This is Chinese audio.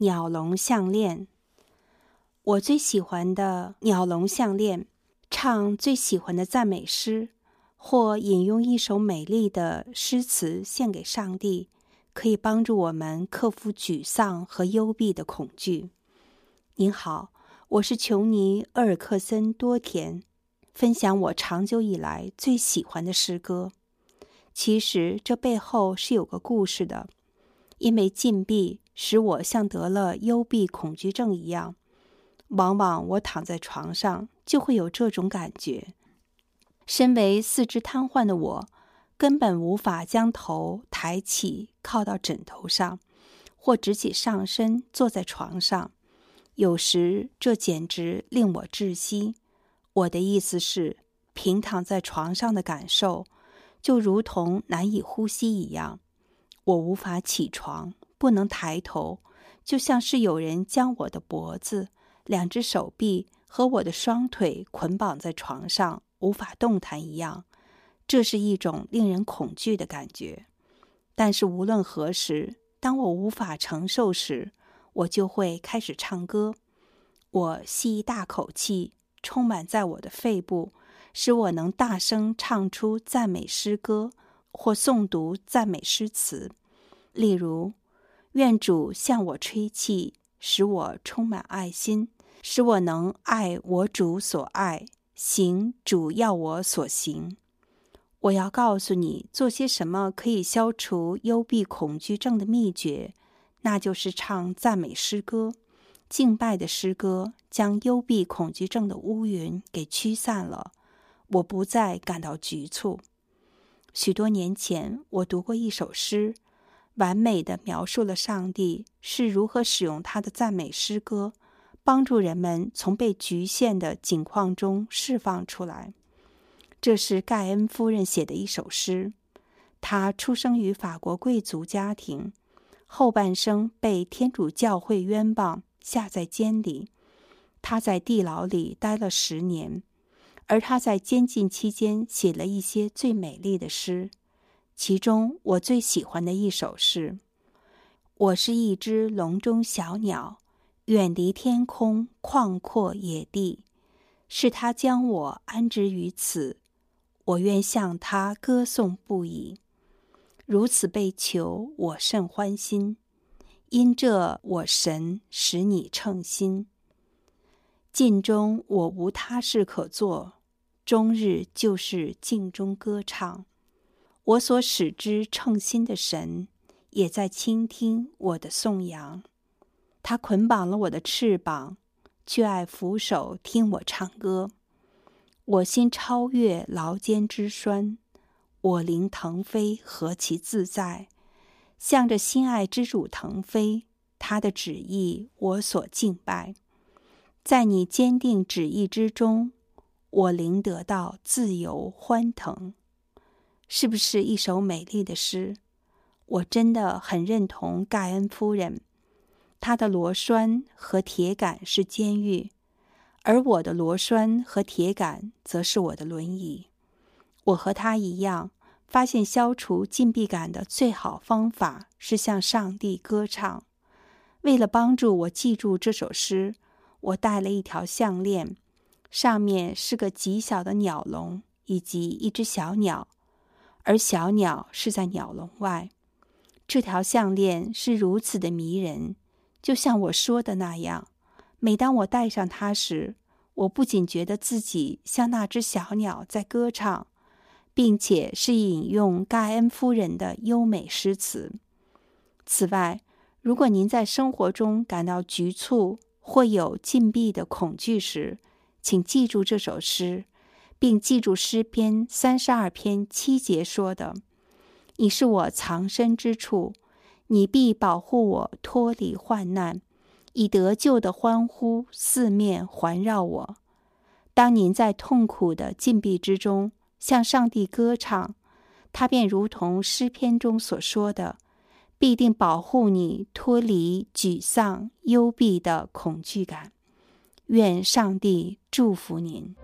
鸟笼项链。我最喜欢的鸟笼项链，唱最喜欢的赞美诗，或引用一首美丽的诗词献给上帝，可以帮助我们克服沮丧和幽闭的恐惧。您好，我是琼尼·厄尔克森多田，分享我长久以来最喜欢的诗歌。其实这背后是有个故事的，因为禁闭使我像得了幽闭恐惧症一样，往往我躺在床上就会有这种感觉。身为四肢瘫痪的我，根本无法将头抬起靠到枕头上，或直起上身坐在床上。有时这简直令我窒息。我的意思是，平躺在床上的感受就如同难以呼吸一样。我无法起床，不能抬头，就像是有人将我的脖子、两只手臂和我的双腿捆绑在床上，无法动弹一样。这是一种令人恐惧的感觉。但是无论何时，当我无法承受时，我就会开始唱歌。我吸一大口气，充满在我的肺部，使我能大声唱出赞美诗歌或诵读赞美诗词。例如，愿主向我吹气，使我充满爱心，使我能爱我主所爱，行主要我所行。我要告诉你，做些什么可以消除幽闭恐惧症的秘诀，那就是唱赞美诗歌。敬拜的诗歌将幽闭恐惧症的乌云给驱散了，我不再感到局促。许多年前，我读过一首诗，完美地描述了上帝是如何使用他的赞美诗歌，帮助人们从被局限的境况中释放出来。这是盖恩夫人写的一首诗。她出生于法国贵族家庭，后半生被天主教会冤枉，下在监里。她在地牢里待了10年，而她在监禁期间写了一些最美丽的诗。其中我最喜欢的一首是：我是一只笼中小鸟，远离天空旷阔野地，是他将我安置于此，我愿向他歌颂不已。如此被求，我甚欢心，因这我神使你称心。禁中我无他事可做，终日就是静中歌唱。我所使之称心的神，也在倾听我的颂扬。他捆绑了我的翅膀，却爱俯首听我唱歌。我心超越劳监之栓，我灵腾飞何其自在，向着心爱之主腾飞，他的旨意我所敬拜。在你坚定旨意之中，我灵得到自由欢腾。是不是一首美丽的诗？我真的很认同盖恩夫人，她的螺栓和铁杆是监狱，而我的螺栓和铁杆则是我的轮椅。我和她一样，发现消除禁闭感的最好方法是向上帝歌唱。为了帮助我记住这首诗，我戴了一条项链，上面是个极小的鸟笼以及一只小鸟，而小鸟是在鸟笼外。这条项链是如此的迷人，就像我说的那样，每当我戴上它时，我不仅觉得自己像那只小鸟在歌唱，并且是引用盖恩夫人的优美诗词。此外，如果您在生活中感到局促或有禁闭的恐惧时，请记住这首诗，并记住诗篇32篇7节说的：你是我藏身之处，你必保护我脱离患难，以得救的欢呼四面环绕我。当您在痛苦的禁闭之中向上帝歌唱，他便如同诗篇中所说的，必定保护你脱离沮丧幽闭的恐惧感。愿上帝祝福您。